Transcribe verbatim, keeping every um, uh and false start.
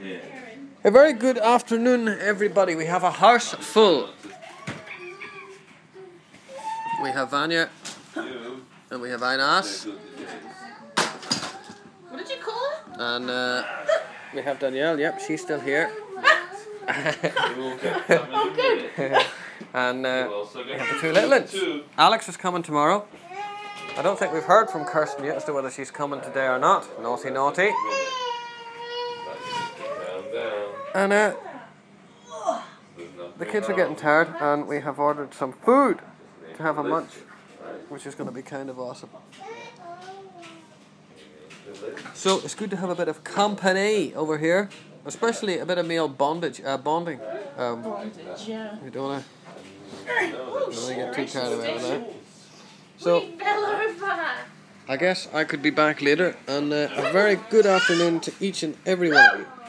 A very good afternoon, everybody. We have a house full. We have Vanya, and we have Inas, What did you call it? and uh, we have Danielle. Yep, she's still here. Oh, good. And uh, we have the two little ones. Alex is coming tomorrow. I don't think we've heard from Kirsten yet as to whether she's coming today or not. Naughty, naughty. And uh, the kids are getting tired, and we have ordered some food to have a munch, which is going to be kind of awesome. So it's good to have a bit of company over here, especially a bit of male bondage, uh, bonding. Um, Bondage, yeah. we don't want to get too carried away with that. So I guess I could be back later, and uh, a very good afternoon to each and every one of you.